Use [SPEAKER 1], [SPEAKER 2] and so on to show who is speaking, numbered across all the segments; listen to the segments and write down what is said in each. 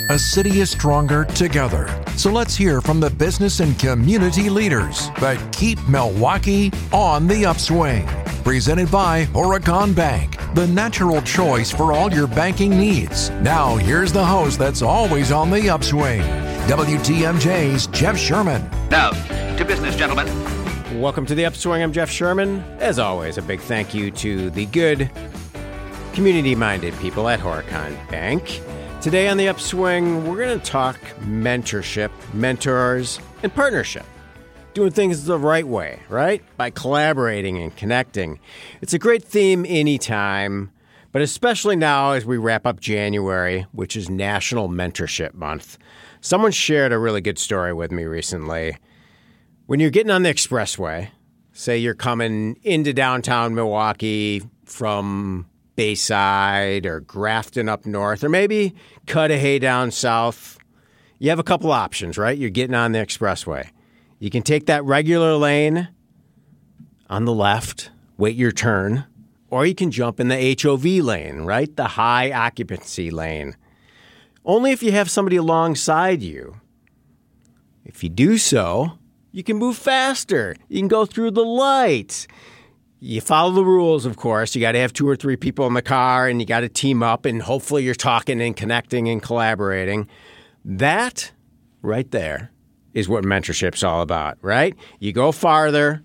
[SPEAKER 1] A city is stronger together. So let's hear from the business and community leaders that keep Milwaukee on the upswing. Presented by Horicon Bank, the natural choice for all your banking needs. Now, here's the host that's always on the upswing, WTMJ's Jeff Sherman.
[SPEAKER 2] Now, to business, gentlemen.
[SPEAKER 3] Welcome to the Upswing. I'm Jeff Sherman. As always, a big thank you to the good, community-minded people at Horicon Bank. Today on the Upswing, we're going to talk mentorship, mentors, and partnership. Doing things the right way, right? By collaborating and connecting. It's a great theme anytime, but especially now as we wrap up January, which is National Mentorship Month. Someone shared a really good story with me recently. When you're getting on the expressway, say you're coming into downtown Milwaukee from Bayside or Grafton up north, or maybe Cudahy down south, you have a couple options, right? You're getting on the expressway. You can take that regular lane on the left, wait your turn, or you can jump in the HOV lane, right? The high occupancy lane. Only if you have somebody alongside you. If you do so, you can move faster. You can go through the lights. You follow the rules, of course. You got to have 2 or 3 people in the car, and you got to team up, and hopefully you're talking and connecting and collaborating. That right there is what mentorship's all about, right? You go farther,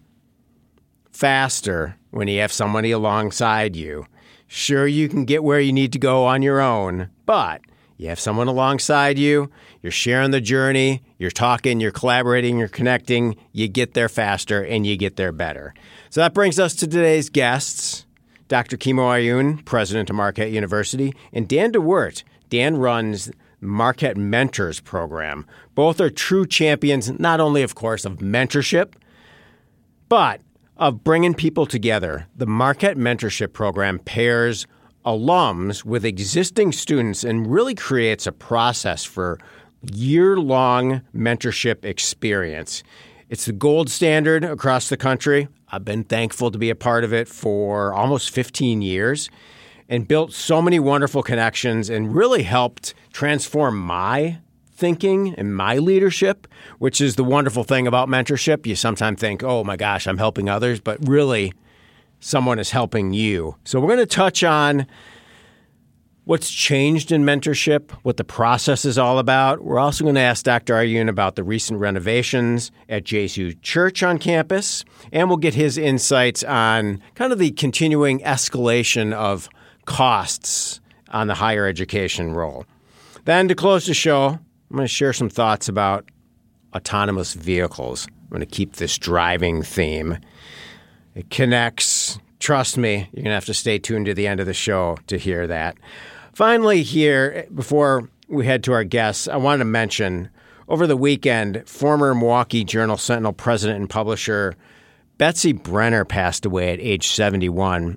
[SPEAKER 3] faster when you have somebody alongside you. Sure, you can get where you need to go on your own, but you have someone alongside you, you're sharing the journey, you're talking, you're collaborating, you're connecting, you get there faster and you get there better. So that brings us to today's guests, Dr. Kimo Ayun, president of Marquette University, and Dan DeWert. Dan runs Marquette Mentors program. Both are true champions, not only, of course, of mentorship, but of bringing people together. The Marquette Mentorship program pairs alums with existing students and really creates a process for year-long mentorship experience. It's the gold standard across the country. I've been thankful to be a part of it for almost 15 years and built so many wonderful connections and really helped transform my thinking and my leadership, which is the wonderful thing about mentorship. You sometimes think, oh my gosh, I'm helping others, but really someone is helping you. So we're going to touch on what's changed in mentorship, what the process is all about. We're also going to ask Dr. Ayun about the recent renovations at JSU Church on campus, and we'll get his insights on kind of the continuing escalation of costs on the higher education role. Then to close the show, I'm going to share some thoughts about autonomous vehicles. I'm going to keep this driving theme. It connects. Trust me, you're going to have to stay tuned to the end of the show to hear that. Finally here, before we head to our guests, I wanted to mention, over the weekend, former Milwaukee Journal-Sentinel president and publisher Betsy Brenner passed away at age 71.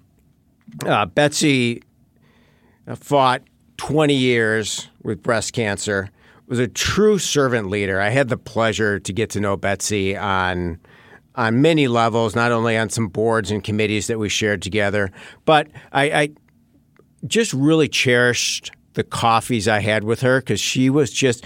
[SPEAKER 3] Betsy fought 20 years with breast cancer, was a true servant leader. I had the pleasure to get to know Betsy on many levels, not only on some boards and committees that we shared together, but I just really cherished the coffees I had with her because she was just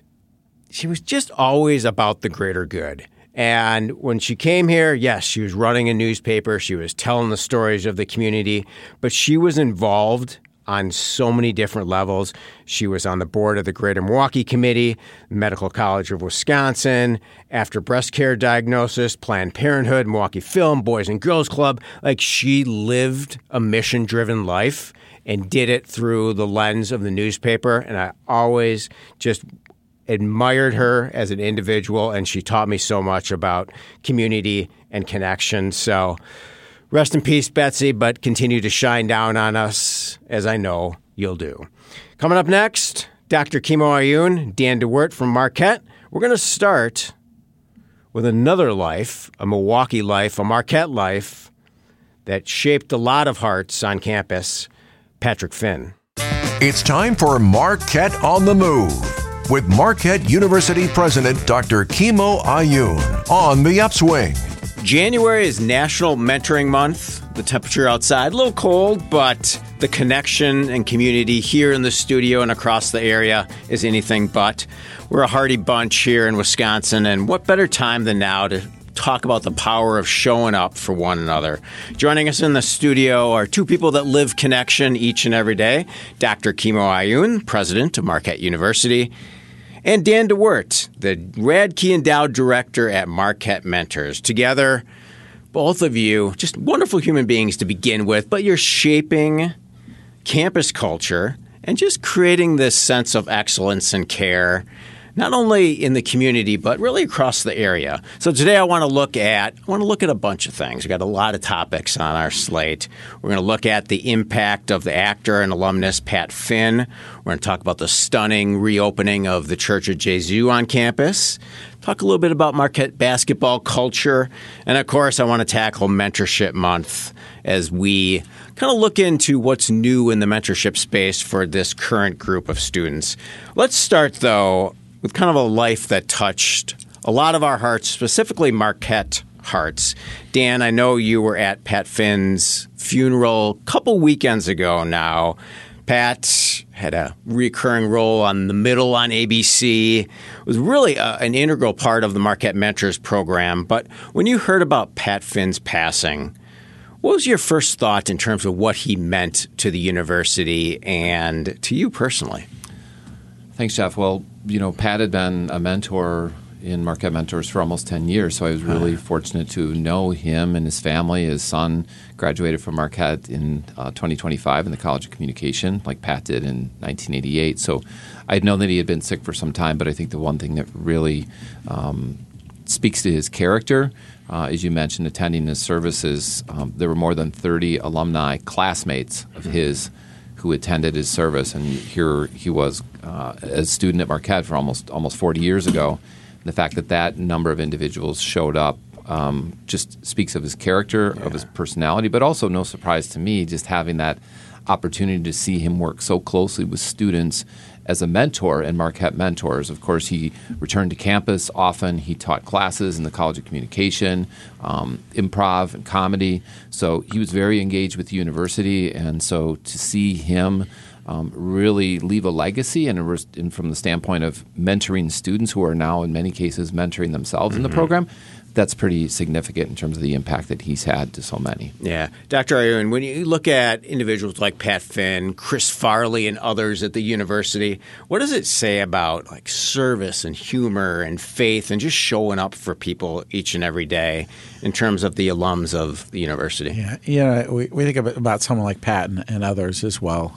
[SPEAKER 3] always about the greater good. And when she came here, yes, she was running a newspaper. She was telling the stories of the community, but she was involved on so many different levels. She was on the board of the Greater Milwaukee Committee, Medical College of Wisconsin, After Breast Care Diagnosis, Planned Parenthood, Milwaukee Film, Boys and Girls Club. Like, she lived a mission-driven life and did it through the lens of the newspaper. And I always just admired her as an individual, and she taught me so much about community and connection. So rest in peace, Betsy, but continue to shine down on us, as I know you'll do. Coming up next, Dr. Kimo Ayun, Dan DeWert from Marquette. We're going to start with another life, a Milwaukee life, a Marquette life that shaped a lot of hearts on campus, Patrick Finn.
[SPEAKER 1] It's time for Marquette on the Move with Marquette University President Dr. Kimo Ayun on the Upswing.
[SPEAKER 3] January is National Mentoring Month. The temperature outside, a little cold, but The connection and community here in the studio and across the area is anything but. We're a hearty bunch here in Wisconsin, and what better time than now to talk about the power of showing up for one another. Joining us in the studio are two people that live connection each and every day. Dr. Kimo Ayun, president of Marquette University, and Dan DeWert, the Radke Endowed Director at Marquette Mentors. Together, both of you, just wonderful human beings to begin with, but you're shaping campus culture and just creating this sense of excellence and care, not only in the community, but really across the area. So today I want to look at a bunch of things. We've got a lot of topics on our slate. We're going to look at the impact of the actor and alumnus Pat Finn. We're going to talk about the stunning reopening of the Church of Jesu on campus. Talk a little bit about Marquette basketball culture. And of course, I want to tackle Mentorship Month as we kind of look into what's new in the mentorship space for this current group of students. Let's start, though, with kind of a life that touched a lot of our hearts, specifically Marquette hearts. Dan, I know you were at Pat Finn's funeral a couple weekends ago now. Pat had a recurring role on The Middle on ABC. It was really an integral part of the Marquette Mentors program. But when you heard about Pat Finn's passing, what was your first thought in terms of what he meant to the university and to you personally?
[SPEAKER 4] Thanks, Jeff. Well, Pat had been a mentor in Marquette Mentors for almost 10 years, so I was really fortunate to know him and his family. His son graduated from Marquette in 2025 in the College of Communication, like Pat did in 1988. So I had known that he had been sick for some time, but I think the one thing that really speaks to his character, as you mentioned, attending his services, there were more than 30 alumni classmates of his who attended his service, and here he was a student at Marquette for almost 40 years ago. The fact that number of individuals showed up just speaks of his character, of his personality, but also no surprise to me, just having that opportunity to see him work so closely with students as a mentor in Marquette Mentors. Of course, he returned to campus often. He taught classes in the College of Communication, improv and comedy. So he was very engaged with the university. And so to see him really leave a legacy and from the standpoint of mentoring students who are now in many cases mentoring themselves in the program, that's pretty significant in terms of the impact that he's had to so many.
[SPEAKER 3] Yeah. Dr. Ayun, when you look at individuals like Pat Finn, Chris Farley, and others at the university, what does it say about service and humor and faith and just showing up for people each and every day in terms of the alums of the university?
[SPEAKER 5] Yeah, we think about someone like Pat and others as well.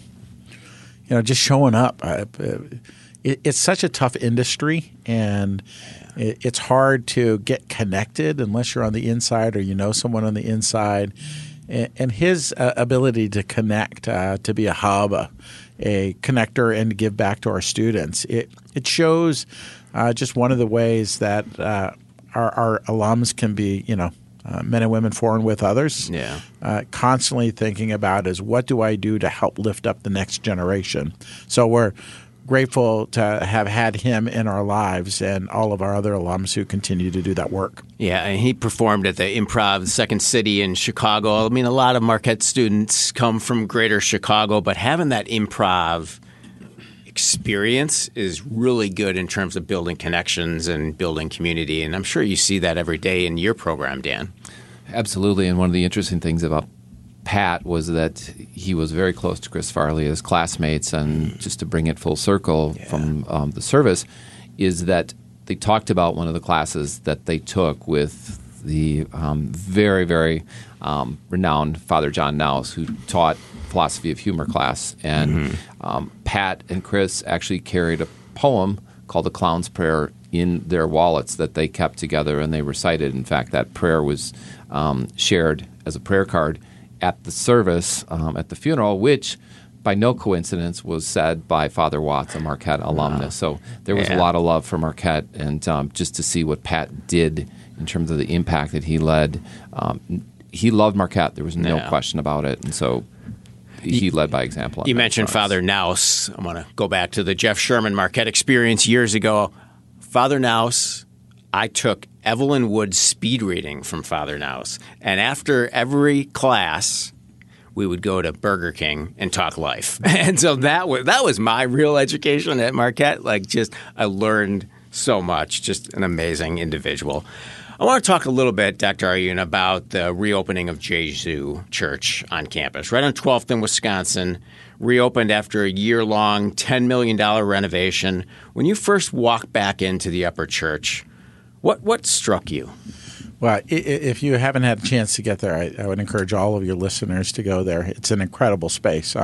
[SPEAKER 5] Just showing up. It's such a tough industry, and it's hard to get connected unless you're on the inside or you know someone on the inside. And his ability to connect, to be a hub, a connector, and to give back to our students, it shows just one of the ways that our alums can be, men and women for and with others.
[SPEAKER 3] Yeah.
[SPEAKER 5] Constantly thinking about is what do I do to help lift up the next generation? So we're grateful to have had him in our lives and all of our other alums who continue to do that work.
[SPEAKER 3] Yeah, and he performed at the Improv Second City in Chicago. I mean, a lot of Marquette students come from greater Chicago, but having that improv experience is really good in terms of building connections and building community. And I'm sure you see that every day in your program, Dan.
[SPEAKER 4] Absolutely. And one of the interesting things about Pat was that he was very close to Chris Farley as classmates. And just to bring it full circle from the service is that they talked about one of the classes that they took with the very, very renowned Father John Naus, who taught philosophy of humor class. And Pat and Chris actually carried a poem called The Clown's Prayer in their wallets that they kept together and they recited. In fact, that prayer was shared as a prayer card at the service, at the funeral, which by no coincidence was said by Father Watts, a Marquette alumnus. So there was a lot of love for Marquette, and just to see what Pat did in terms of the impact that he led. He loved Marquette. There was no question about it. And so he led by example.
[SPEAKER 3] You mentioned Father Naus. I want to go back to the Jeff Sherman Marquette experience years ago. Father Naus, I took Evelyn Wood's speed reading from Father Naus. And after every class, we would go to Burger King and talk life. And so that was my real education at Marquette. I learned so much, just an amazing individual. I want to talk a little bit, Dr. Ayun, about the reopening of Jesu Church on campus, right on 12th in Wisconsin, reopened after a year-long $10 million renovation. When you first walked back into the upper church, what struck you?
[SPEAKER 5] Well, if you haven't had a chance to get there, I would encourage all of your listeners to go there. It's an incredible space.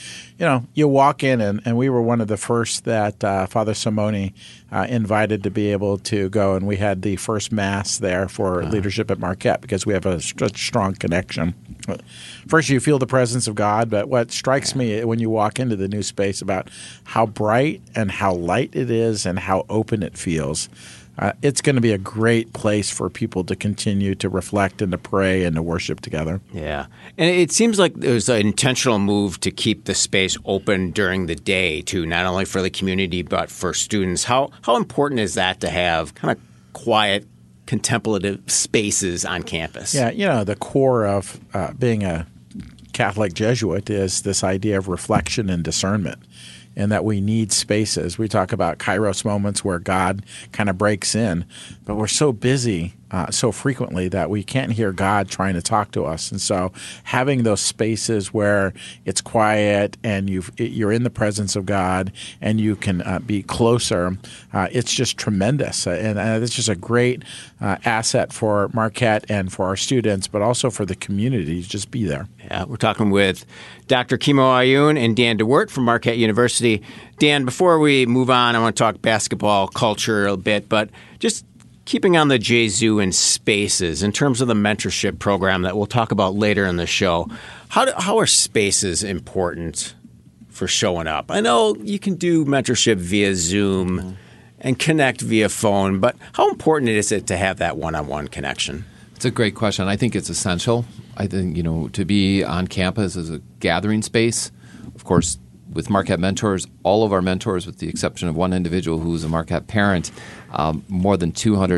[SPEAKER 5] You walk in, and we were one of the first that Father Simone invited to be able to go, and we had the first Mass there for leadership at Marquette because we have a strong connection. First, you feel the presence of God, but what strikes me when you walk into the new space about how bright and how light it is and how open it feels. It's going to be a great place for people to continue to reflect and to pray and to worship together.
[SPEAKER 3] Yeah. And it seems like there's an intentional move to keep the space open during the day, too, not only for the community but for students. How important is that to have kind of quiet, contemplative spaces on campus?
[SPEAKER 5] Yeah, the core of being a Catholic Jesuit is this idea of reflection and discernment. And that we need spaces. We talk about kairos moments where God kind of breaks in, but we're so busy so frequently that we can't hear God trying to talk to us. And so having those spaces where it's quiet and you're in the presence of God and you can be closer, it's just tremendous. And it's just a great asset for Marquette and for our students, but also for the community to just be there.
[SPEAKER 3] Yeah, we're talking with Dr. Kimo Ayun and Dan DeWert from Marquette University. Dan, before we move on, I want to talk basketball culture a bit, but just keeping on the Jesu and spaces in terms of the mentorship program that we'll talk about later in the show. How are spaces important for showing up? I know you can do mentorship via Zoom and connect via phone, but how important is it to have that one-on-one connection?
[SPEAKER 4] It's a great question. I think it's essential. I think, to be on campus as a gathering space, of course, with Marquette Mentors, all of our mentors, with the exception of one individual who's a Marquette parent, more than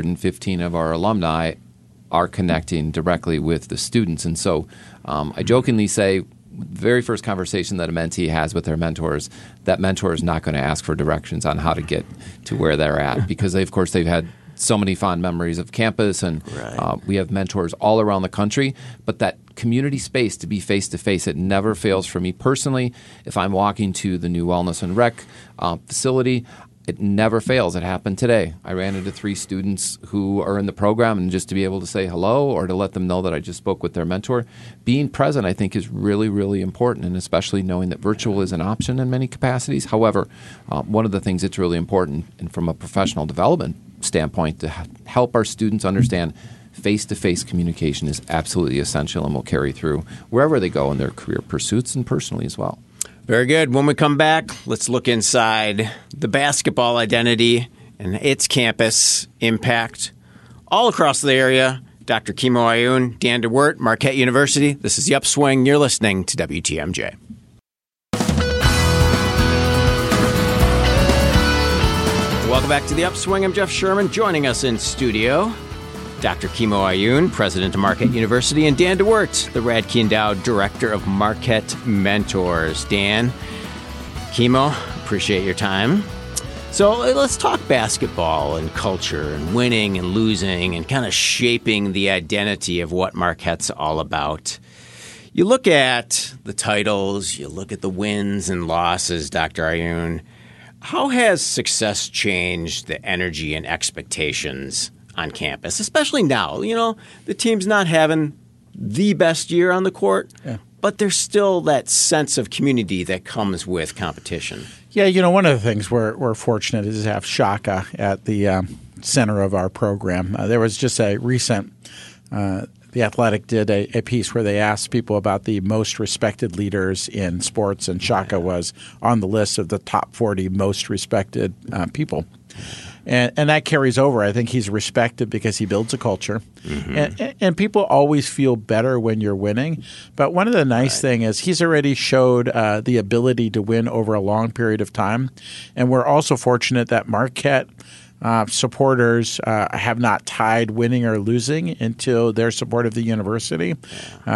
[SPEAKER 4] 215 of our alumni are connecting directly with the students. And so I jokingly say, the very first conversation that a mentee has with their mentors, that mentor is not going to ask for directions on how to get to where they're at because, of course, they've had so many fond memories of campus, and we have mentors all around the country. But that community space to be face-to-face, it never fails for me personally. If I'm walking to the new Wellness and Rec facility, it never fails. It happened today. I ran into 3 students who are in the program, and just to be able to say hello or to let them know that I just spoke with their mentor, being present, I think, is really, really important, and especially knowing that virtual is an option in many capacities. However, one of the things that's really important, and from a professional development standpoint, to help our students understand face-to-face communication is absolutely essential and will carry through wherever they go in their career pursuits and personally as well.
[SPEAKER 3] Very good. When we come back, let's look inside the basketball identity and its campus impact all across the area. Dr. Kimo Ayun, Dan DeWert, Marquette University. This is The Upswing. You're listening to WTMJ. Welcome back to The Upswing. I'm Jeff Sherman. Joining us in studio, Dr. Kimo Ayun, president of Marquette University, and Dan DeWert, the Radke Endowed Director of Marquette Mentors. Dan, Kimo, appreciate your time. So let's talk basketball and culture and winning and losing and kind of shaping the identity of what Marquette's all about. You look at the titles, you look at the wins and losses, Dr. Ayun. How has success changed the energy and expectations on campus, especially now? The team's not having the best year on the court, but there's still that sense of community that comes with competition.
[SPEAKER 5] Yeah, one of the things we're fortunate is to have Shaka at the center of our program. There was just a recent The Athletic did a piece where they asked people about the most respected leaders in sports, and Shaka was on the list of the top 40 most respected people. And that carries over. I think he's respected because he builds a culture. Mm-hmm. And people always feel better when you're winning. But one of the nice things is he's already showed the ability to win over a long period of time. And we're also fortunate that Marquette supporters have not tied winning or losing into their support of the university.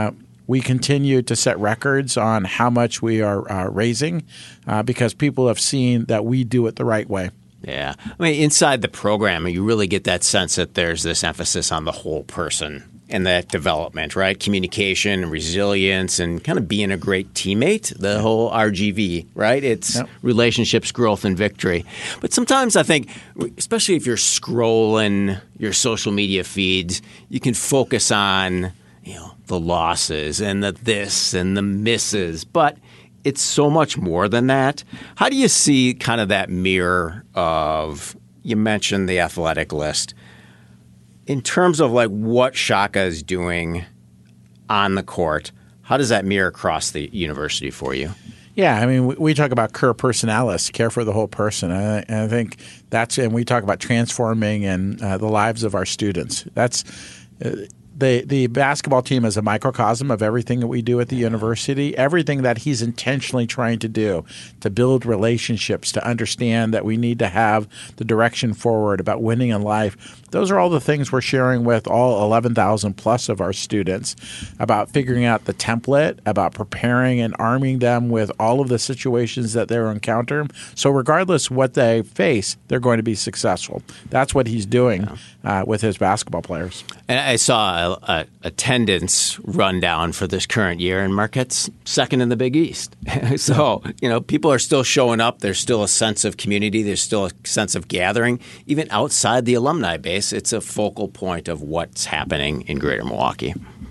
[SPEAKER 5] we continue to set records on how much we are raising because people have seen that we do it the right way.
[SPEAKER 3] Yeah. I mean, inside the program, you really get that sense that there's this emphasis on the whole person and that development, right? Communication and resilience and kind of being a great teammate, the whole RGV, right? It's relationships, growth, and victory. But sometimes I think, especially if you're scrolling your social media feeds, you can focus on, the losses and the this and the misses. But it's so much more than that. How do you see kind of that mirror of, you mentioned the athletic list, in terms of like what Shaka is doing on the court? How does that mirror across the university for you?
[SPEAKER 5] Yeah, I mean, we talk about cur personalis, care for the whole person. And I think and we talk about transforming and the lives of our students. That's the basketball team is a microcosm of everything that we do at the university, everything that he's intentionally trying to do, to build relationships, to understand that we need to have the direction forward about winning in life. Those are all the things we're sharing with all 11,000 plus of our students about figuring out the template, about preparing and arming them with all of the situations that they're encountering. So regardless what they face, they're going to be successful. That's what he's doing with his basketball players.
[SPEAKER 3] And I saw a attendance rundown for this current year, and Marquette's second in the Big East. So, people are still showing up. There's still a sense of community. There's still a sense of gathering. Even outside the alumni base, it's a focal point of what's happening in Greater Milwaukee.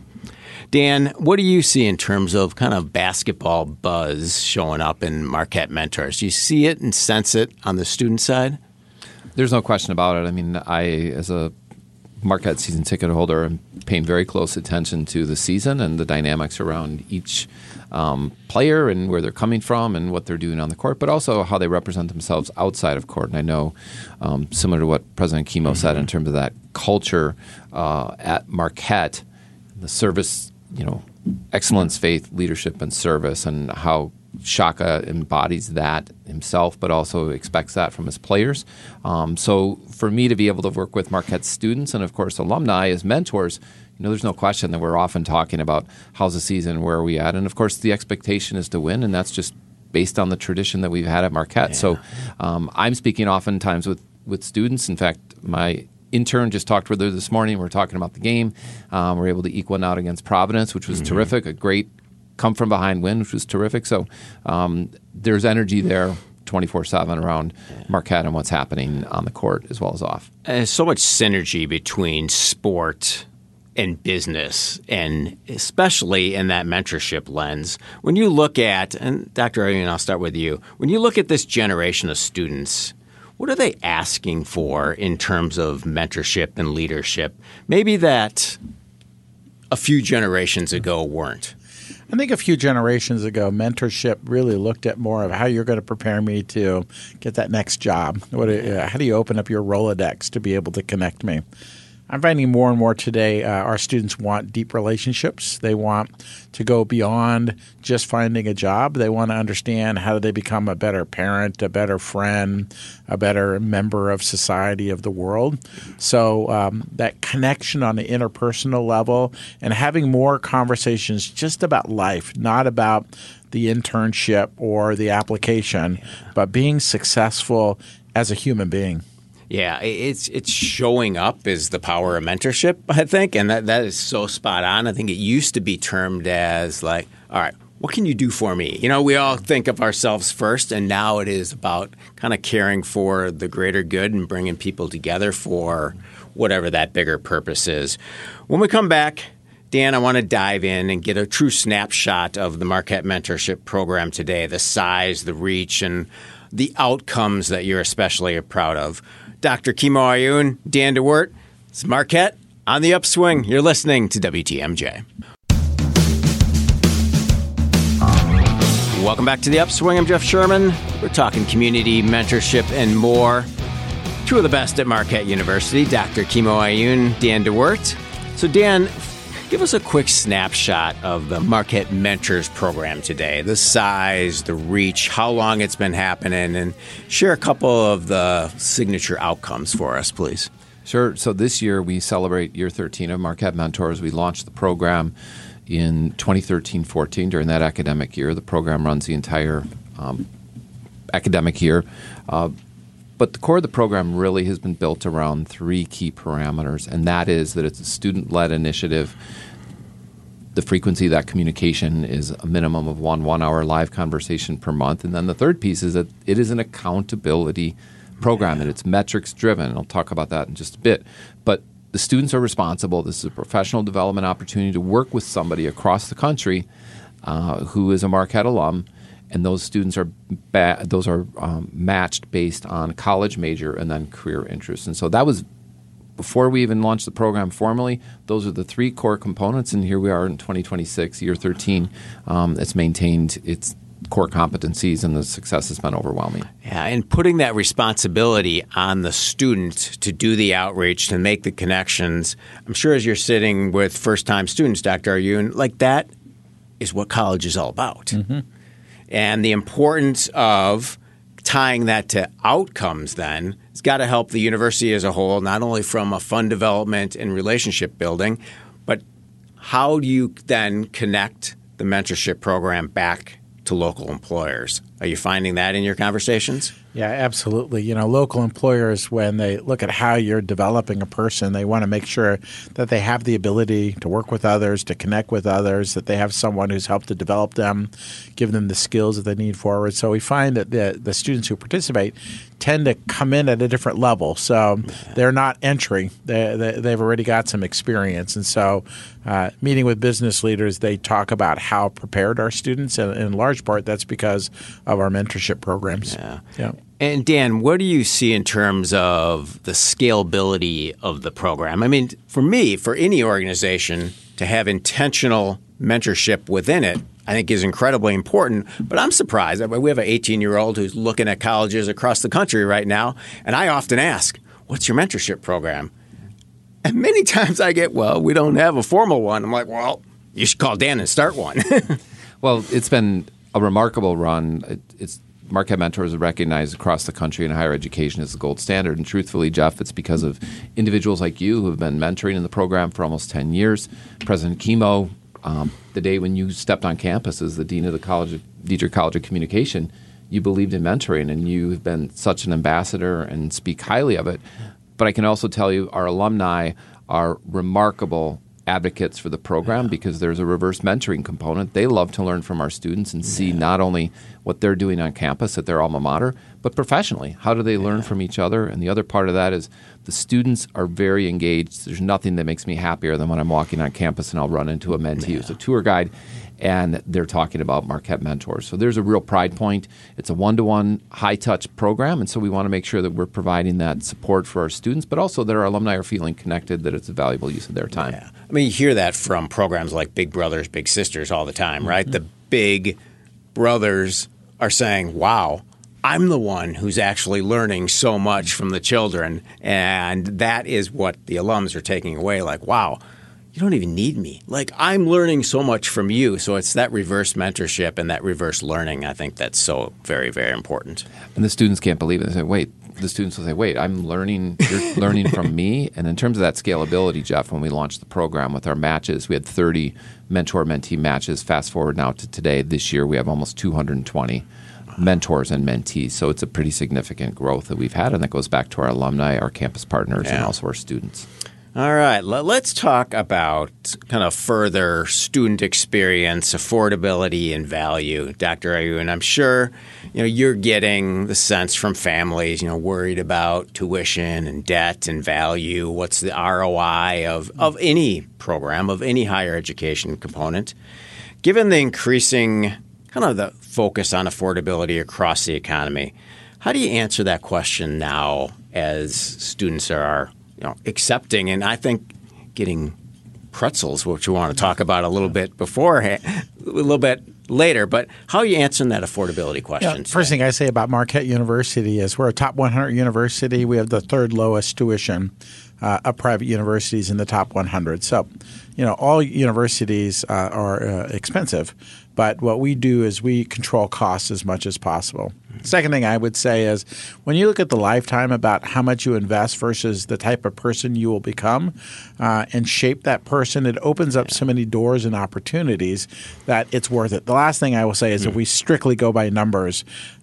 [SPEAKER 3] Dan, what do you see in terms of kind of basketball buzz showing up in Marquette Mentors? Do you see it and sense it on the student side?
[SPEAKER 4] There's no question about it. I mean, I, as a Marquette season ticket holder, am paying very close attention to the season and the dynamics around each player and where they're coming from and what they're doing on the court, but also how they represent themselves outside of court. And I know, similar to what President Kimo said in terms of that culture at Marquette, the service, excellence, faith, leadership, and service, and how Shaka embodies that himself, but also expects that from his players. So for me to be able to work with Marquette students and, of course, alumni as mentors, there's no question that we're often talking about how's the season, where are we at? And, of course, the expectation is to win, and that's just based on the tradition that we've had at Marquette. Yeah. So I'm speaking oftentimes with students. In fact, my intern just talked with her this morning. We're talking about the game. We're able to eke one out against Providence, which was terrific, a great come-from-behind win, which was terrific. So there's energy there 24/7 around Marquette and what's happening on the court as well as off.
[SPEAKER 3] There's so much synergy between sport and business, and especially in that mentorship lens. When you look at, and Dr. Ayun, I'll start with you, when you look at this generation of students, what are they asking for in terms of mentorship and leadership? Maybe that a few generations ago weren't.
[SPEAKER 5] I think a few generations ago, mentorship really looked at more of how you're going to prepare me to get that next job. How do you open up your Rolodex to be able to connect me? I'm finding more and more today our students want deep relationships. They want to go beyond just finding a job. They want to understand how do they become a better parent, a better friend, a better member of society, of the world. So that connection on the interpersonal level and having more conversations just about life, not about the internship or the application, but being successful as a human being.
[SPEAKER 3] Yeah, it's showing up is the power of mentorship, I think, and that is so spot on. I think it used to be termed as like, all right, what can you do for me? We all think of ourselves first, and now it is about kind of caring for the greater good and bringing people together for whatever that bigger purpose is. When we come back, Dan, I want to dive in and get a true snapshot of the Marquette Mentorship Program today, the size, the reach, and the outcomes that you're especially proud of. Dr. Kimo Ayun, Dan DeWert, it's Marquette on the Upswing. You're listening to WTMJ. Welcome back to the Upswing. I'm Jeff Sherman. We're talking community, mentorship, and more. Two of the best at Marquette University, Dr. Kimo Ayun, Dan DeWert. So, Dan, give us a quick snapshot of the Marquette Mentors program today, the size, the reach, how long it's been happening, and share a couple of the signature outcomes for us, please.
[SPEAKER 4] Sure. So this year we celebrate year 13 of Marquette Mentors. We launched the program in 2013-14 during that academic year. The program runs the entire academic year. But the core of the program really has been built around three key parameters, and that is that it's a student-led initiative. The frequency of that communication is a minimum of one hour live conversation per month. And then the third piece is that it is an accountability program, and it's metrics-driven. I'll talk about that in just a bit. But the students are responsible. This is a professional development opportunity to work with somebody across the country who is a Marquette alum. And those students are matched based on college major and then career interests. And so that was before we even launched the program formally. Those are the three core components, and here we are in 2026, year 13. It's maintained its core competencies, and the success has been overwhelming.
[SPEAKER 3] Yeah, and putting that responsibility on the student to do the outreach, to make the connections. I'm sure as you're sitting with first-time students, Dr. Arjun, like that is what college is all about. Mm-hmm. And the importance of tying that to outcomes then has got to help the university as a whole, not only from a fund development and relationship building, but how do you then connect the mentorship program back to local employers? Are you finding that in your conversations?
[SPEAKER 5] Yeah, absolutely. Local employers, when they look at how you're developing a person, they want to make sure that they have the ability to work with others, to connect with others, that they have someone who's helped to develop them, give them the skills that they need forward. So we find that the students who participate tend to come in at a different level. So they're not entry. They've already got some experience. And so meeting with business leaders, they talk about how prepared our students, and in large part that's because of our mentorship programs. Yeah.
[SPEAKER 3] And Dan, what do you see in terms of the scalability of the program? I mean, for me, for any organization to have intentional mentorship within it, I think is incredibly important. But I'm surprised. I mean, we have an 18-year-old who's looking at colleges across the country right now, and I often ask, what's your mentorship program? And many times I get, well, we don't have a formal one. I'm like, well, you should call Dan and start one.
[SPEAKER 4] Well, it's been a remarkable run. Marquette Mentors are recognized across the country in higher education as the gold standard. And truthfully, Jeff, it's because of individuals like you who have been mentoring in the program for almost 10 years. President Kimo, the day when you stepped on campus as the dean of the Dietrich College of Communication, you believed in mentoring, and you have been such an ambassador and speak highly of it. But I can also tell you our alumni are remarkable advocates for the program because there's a reverse mentoring component. They love to learn from our students and see not only what they're doing on campus at their alma mater, but professionally. How do they learn from each other? And the other part of that is the students are very engaged. There's nothing that makes me happier than when I'm walking on campus and I'll run into a mentee who's a tour guide and they're talking about Marquette Mentors. So there's a real pride point. It's a one-to-one, high-touch program, and so we want to make sure that we're providing that support for our students, but also that our alumni are feeling connected, that it's a valuable use of their time.
[SPEAKER 3] Yeah. I mean, you hear that from programs like Big Brothers, Big Sisters all the time, right? The big brothers are saying, wow, I'm the one who's actually learning so much from the children, and that is what the alums are taking away, like, wow, you don't even need me. Like, I'm learning so much from you. So it's that reverse mentorship and that reverse learning. I think that's so very, very important.
[SPEAKER 4] And the students can't believe it. They say, wait, the students will say, wait, I'm learning, you're learning from me? And in terms of that scalability, Jeff, when we launched the program with our matches, we had 30 mentor-mentee matches. Fast forward now to today, this year, we have almost 220 mentors and mentees. So it's a pretty significant growth that we've had, and that goes back to our alumni, our campus partners, and also our students.
[SPEAKER 3] All right, let's talk about kind of further student experience, affordability, and value, Dr. Arjun. I'm sure you're getting the sense from families, worried about tuition and debt and value. What's the ROI of any program, of any higher education component? Given the increasing kind of the focus on affordability across the economy, how do you answer that question now as students are accepting, and I think getting pretzels, which we want to talk about a little bit beforehand, a little bit later. But how are you answering that affordability question?
[SPEAKER 5] First thing I say about Marquette University is we're a top 100 university. We have the third lowest tuition of private universities in the top 100. So, all universities are expensive, but what we do is we control costs as much as possible. Second thing I would say is when you look at the lifetime about how much you invest versus the type of person you will become and shape that person, it opens up so many doors and opportunities that it's worth it. The last thing I will say is if we strictly go by numbers,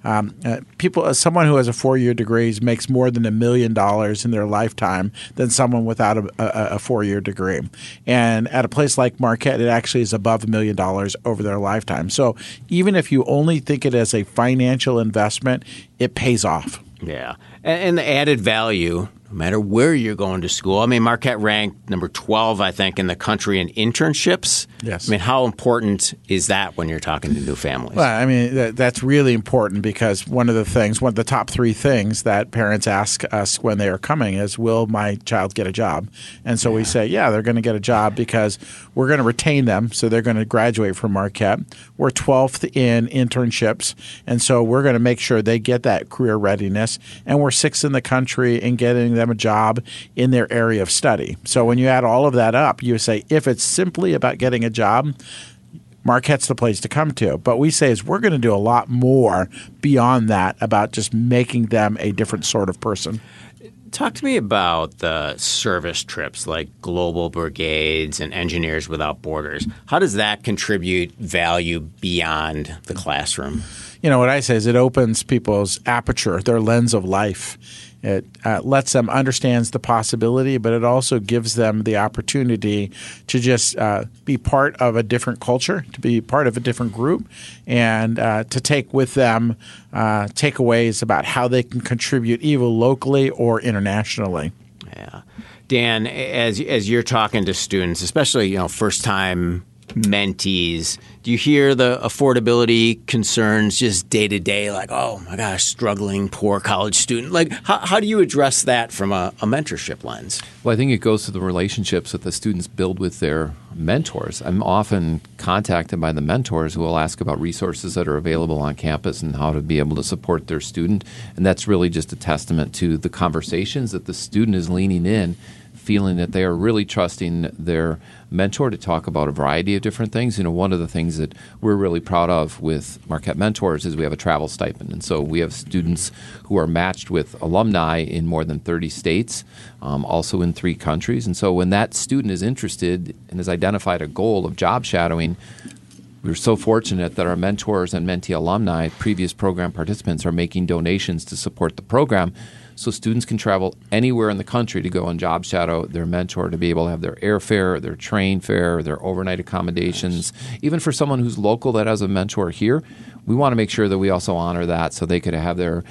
[SPEAKER 5] someone who has a 4-year degree makes more than $1 million in their lifetime than someone without a 4-year degree. And at a place like Marquette, it actually is above $1 million over their lifetime. So even if you only think it as a financial investment, it pays off.
[SPEAKER 3] Yeah. And the added value, no matter where you're going to school. I mean, Marquette ranked number 12, I think, in the country in internships.
[SPEAKER 5] Yes.
[SPEAKER 3] I mean, how important is that when you're talking to new families?
[SPEAKER 5] Well, I mean, that's really important because one of the top 3 things that parents ask us when they are coming is, will my child get a job? And so we say, yeah, they're going to get a job because we're going to retain them. So they're going to graduate from Marquette. We're 12th in internships. And so we're going to make sure they get that career readiness. And we're 6th in the country in getting them a job in their area of study. So when you add all of that up, you say, if it's simply about getting a job, Marquette's the place to come to. But we say is we're going to do a lot more beyond that about just making them a different sort of person.
[SPEAKER 3] Talk to me about the service trips like Global Brigades and Engineers Without Borders. How does that contribute value beyond the classroom?
[SPEAKER 5] You know, what I say is it opens people's aperture, their lens of life. It lets them understand the possibility, but it also gives them the opportunity to just be part of a different culture, to be part of a different group, and to take with them takeaways about how they can contribute either locally or internationally.
[SPEAKER 3] Yeah. Dan, as you're talking to students, especially first-time mentees, do you hear the affordability concerns just day to day, like, oh my gosh, struggling poor college student? Like, how do you address that from a mentorship lens?
[SPEAKER 4] Well, I think it goes to the relationships that the students build with their mentors. I'm often contacted by the mentors who will ask about resources that are available on campus and how to be able to support their student. And that's really just a testament to the conversations that the student is leaning in, feeling that they are really trusting their mentor to talk about a variety of different things. One of the things that we're really proud of with Marquette Mentors is we have a travel stipend. And so we have students who are matched with alumni in more than 30 states, also in 3 countries. And so when that student is interested and has identified a goal of job shadowing, we're so fortunate that our mentors and mentee alumni, previous program participants, are making donations to support the program. So students can travel anywhere in the country to go and job shadow their mentor, to be able to have their airfare, their train fare, their overnight accommodations. Even for someone who's local that has a mentor here, we want to make sure that we also honor that so they could have their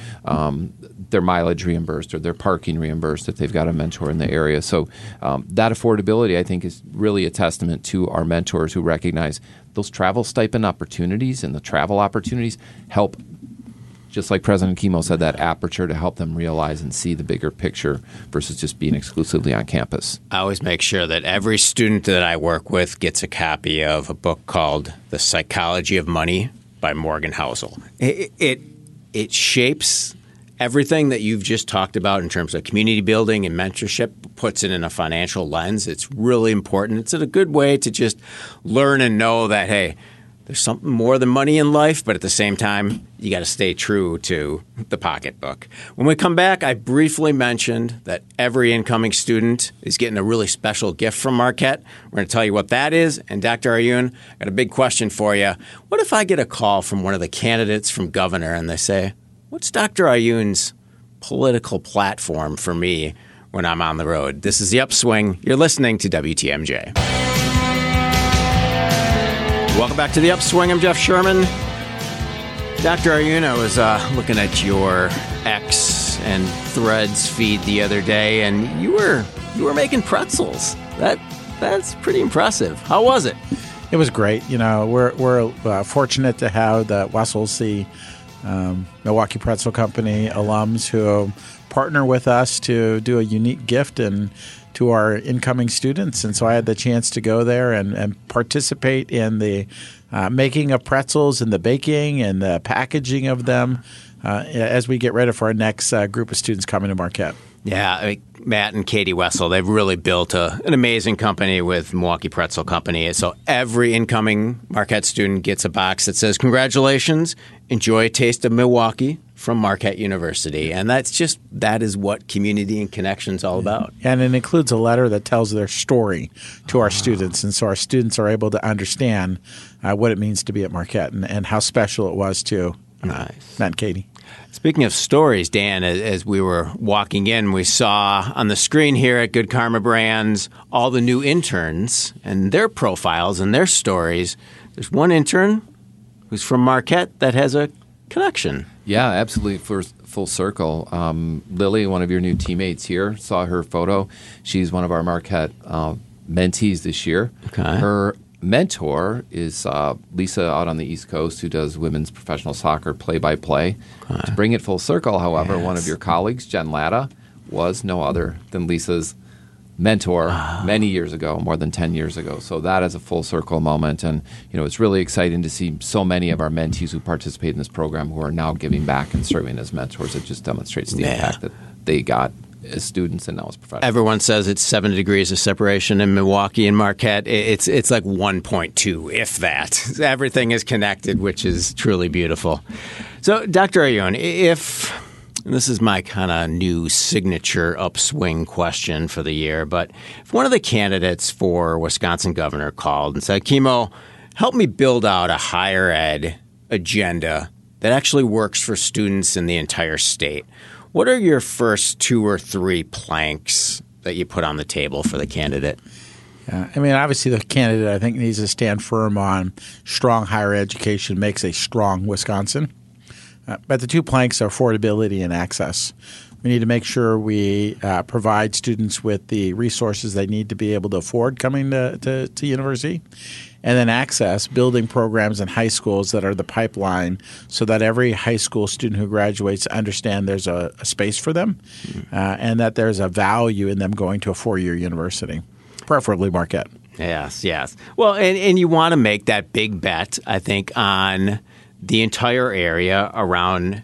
[SPEAKER 4] mileage reimbursed or their parking reimbursed if they've got a mentor in the area. So that affordability, I think, is really a testament to our mentors who recognize those travel stipend opportunities and the travel opportunities help, just like President Kimo said, that aperture to help them realize and see the bigger picture versus just being exclusively on campus.
[SPEAKER 3] I always make sure that every student that I work with gets a copy of a book called The Psychology of Money by Morgan Housel. It shapes everything that you've just talked about in terms of community building and mentorship, puts it in a financial lens. It's really important. It's a good way to just learn and know that, hey, there's something more than money in life, but at the same time, you got to stay true to the pocketbook. When we come back, I briefly mentioned that every incoming student is getting a really special gift from Marquette. We're going to tell you what that is. And Dr. Arjun, I got a big question for you. What if I get a call from one of the candidates from governor and they say, what's Dr. Arjun's political platform for me when I'm on the road? This is The Upswing. You're listening to WTMJ. Welcome back to The Upswing. I'm Jeff Sherman. Dr. Arjun, I was looking at your X and Threads feed the other day, and you were making pretzels. That's pretty impressive. How was it?
[SPEAKER 5] It was great. We're fortunate to have the Wessels, the Milwaukee Pretzel Company alums who partner with us to do a unique gift to our incoming students. And so I had the chance to go there and participate in the making of pretzels and the baking and the packaging of them as we get ready for our next group of students coming to Marquette.
[SPEAKER 3] Yeah, I mean, Matt and Katie Wessel, they've really built an amazing company with Milwaukee Pretzel Company. So every incoming Marquette student gets a box that says, "Congratulations, enjoy a taste of Milwaukee from Marquette University." And that is what community and connection is all about.
[SPEAKER 5] And it includes a letter that tells their story to our students. And so our students are able to understand what it means to be at Marquette and how special it was to Matt and Katie.
[SPEAKER 3] Speaking of stories, Dan, as we were walking in, we saw on the screen here at Good Karma Brands all the new interns and their profiles and their stories. There's one intern who's from Marquette that has a connection.
[SPEAKER 4] Yeah, absolutely. Full circle. Lily, one of your new teammates here, saw her photo. She's one of our Marquette mentees this year.
[SPEAKER 3] Okay.
[SPEAKER 4] Her mentor is Lisa out on the East Coast, who does women's professional soccer play-by-play. Okay. To bring it full circle, however, one of your colleagues, Jen Latta, was no other than Lisa's mentor many years ago, more than 10 years ago. So that is a full circle moment. And, it's really exciting to see so many of our mentees who participate in this program who are now giving back and serving as mentors. It just demonstrates the impact that they got as students and now as professionals.
[SPEAKER 3] Everyone says it's 7 degrees of separation in Milwaukee and Marquette. It's like 1.2, if that. Everything is connected, which is truly beautiful. So, Dr. Ayun, and this is my kind of new signature upswing question for the year, but if one of the candidates for Wisconsin governor called and said, "Kimo, help me build out a higher ed agenda that actually works for students in the entire state," what are your first 2 or 3 planks that you put on the table for the candidate?
[SPEAKER 5] Obviously the candidate, I think, needs to stand firm on strong higher education makes a strong Wisconsin. But the 2 planks are affordability and access. We need to make sure we provide students with the resources they need to be able to afford coming to university. And then access, building programs in high schools that are the pipeline so that every high school student who graduates understand there's a space for them and that there's a value in them going to a 4-year university, preferably Marquette.
[SPEAKER 3] Yes. Well, and you want to make that big bet, I think, on the entire area around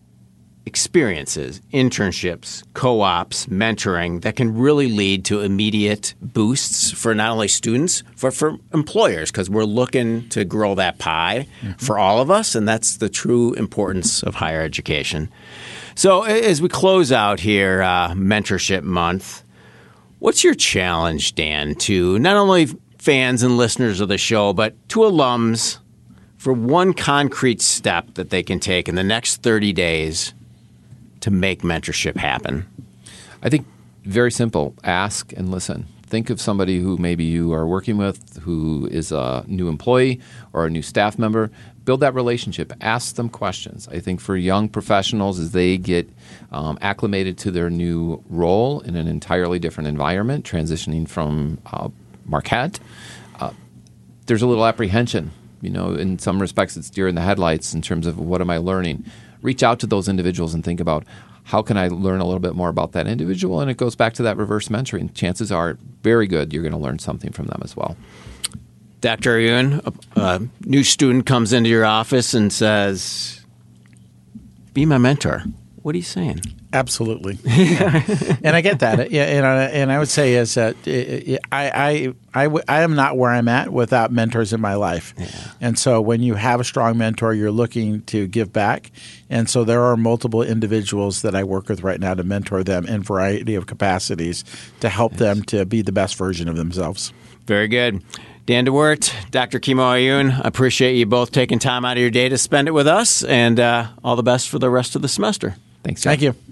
[SPEAKER 3] experiences, internships, co-ops, mentoring that can really lead to immediate boosts for not only students, but for employers, because we're looking to grow that pie for all of us, and that's the true importance of higher education. So as we close out here, Mentorship Month, what's your challenge, Dan, to not only fans and listeners of the show, but to alums for one concrete step that they can take in the next 30 days to make mentorship happen?
[SPEAKER 4] I think very simple. Ask and listen. Think of somebody who maybe you are working with who is a new employee or a new staff member. Build that relationship. Ask them questions. I think for young professionals, as they get acclimated to their new role in an entirely different environment, transitioning from Marquette, there's a little apprehension. In some respects, it's deer in the headlights in terms of what am I learning. Reach out to those individuals and think about how can I learn a little bit more about that individual, and it goes back to that reverse mentoring. Chances are very good you're going to learn something from them as well.
[SPEAKER 3] Dr. Ayun, a new student comes into your office and says, "Be my mentor." What are you saying?
[SPEAKER 5] Absolutely. And I get that. And I would say is that I am not where I'm at without mentors in my life. Yeah. And so when you have a strong mentor, you're looking to give back. And so there are multiple individuals that I work with right now to mentor them in a variety of capacities to help them to be the best version of themselves.
[SPEAKER 3] Very good. Dan DeWert, Dr. Kimo Ayun, I appreciate you both taking time out of your day to spend it with us, and all the best for the rest of the semester.
[SPEAKER 4] Thanks, John.
[SPEAKER 5] Thank you.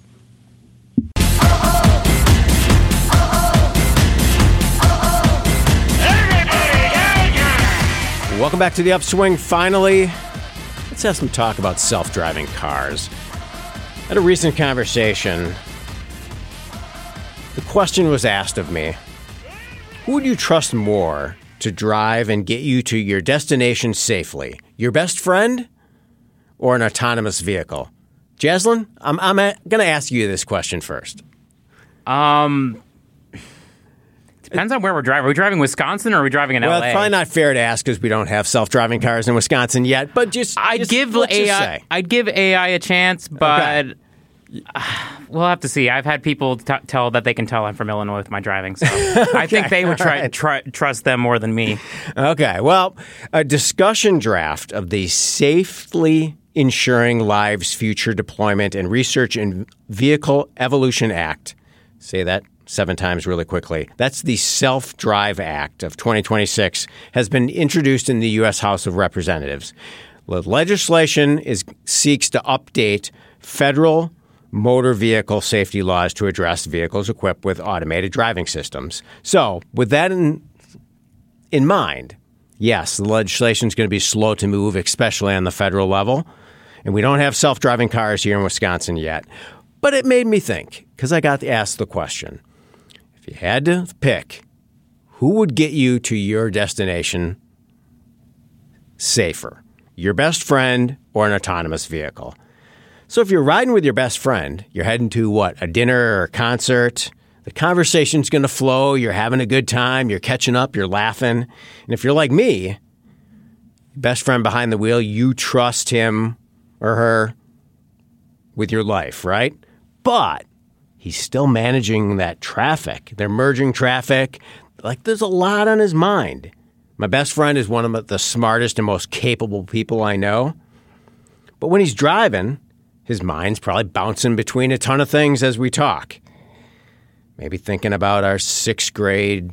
[SPEAKER 3] Welcome back to the Upswing. Finally, let's have some talk about self-driving cars. At a recent conversation, the question was asked of me, who would you trust more to drive and get you to your destination safely? Your best friend or an autonomous vehicle? Jaslyn, I'm going to ask you this question first.
[SPEAKER 6] Depends on where we're driving. Are we driving Wisconsin or are we driving in LA?
[SPEAKER 3] Well, it's probably not fair to ask because we don't have self-driving cars in Wisconsin yet. But I'd give AI a chance, but
[SPEAKER 6] We'll have to see. I've had people tell that they can tell I'm from Illinois with my driving, so I think they would trust them more than me.
[SPEAKER 3] Okay, well, a discussion draft of the Safely Ensuring Lives Future Deployment and Research in Vehicle Evolution Act. Say that 7 times really quickly. That's the Self-Drive Act of 2026 has been introduced in the U.S. House of Representatives. The legislation seeks to update federal motor vehicle safety laws to address vehicles equipped with automated driving systems. So with that in mind, yes, the legislation is going to be slow to move, especially on the federal level. And we don't have self-driving cars here in Wisconsin yet. But it made me think, because I got to ask the question, if you had to pick, who would get you to your destination safer? Your best friend or an autonomous vehicle? So if you're riding with your best friend, you're heading to what, a dinner or a concert, the conversation's going to flow, you're having a good time, you're catching up, you're laughing. And if you're like me, best friend behind the wheel, you trust him or her with your life, right? But he's still managing that traffic. They're merging traffic. Like there's a lot on his mind. My best friend is one of the smartest and most capable people I know. But when he's driving, his mind's probably bouncing between a ton of things as we talk. Maybe thinking about our 6th grade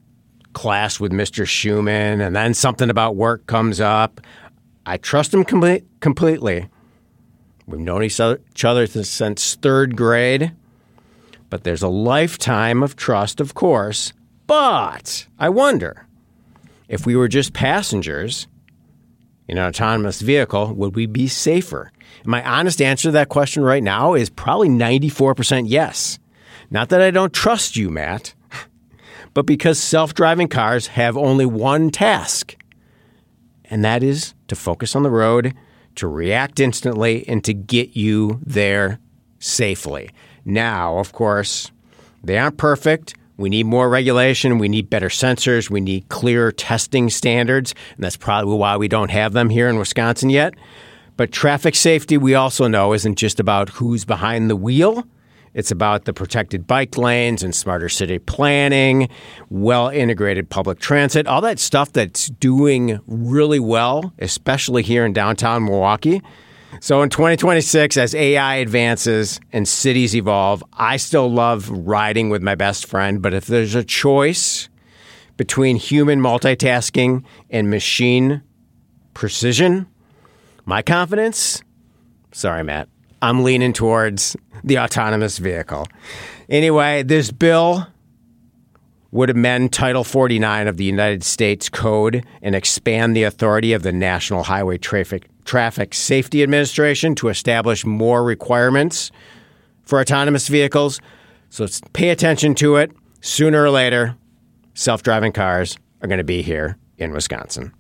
[SPEAKER 3] class with Mr. Schumann, and then something about work comes up. I trust him completely. We've known each other since 3rd grade. But there's a lifetime of trust, of course. But I wonder, if we were just passengers in an autonomous vehicle, would we be safer? And my honest answer to that question right now is probably 94% yes. Not that I don't trust you, Matt, but because self-driving cars have only one task, and that is to focus on the road, to react instantly, and to get you there safely. Now, of course, they aren't perfect. We need more regulation. We need better sensors. We need clearer testing standards. And that's probably why we don't have them here in Wisconsin yet. But traffic safety, we also know, isn't just about who's behind the wheel. It's about the protected bike lanes and smarter city planning, well-integrated public transit, all that stuff that's doing really well, especially here in downtown Milwaukee. So in 2026, as AI advances and cities evolve, I still love riding with my best friend. But if there's a choice between human multitasking and machine precision, my confidence, sorry, Matt, I'm leaning towards the autonomous vehicle. Anyway, this bill would amend Title 49 of the United States Code and expand the authority of the National Highway Traffic Safety Administration to establish more requirements for autonomous vehicles. So pay attention to it. Sooner or later, self-driving cars are going to be here in Wisconsin.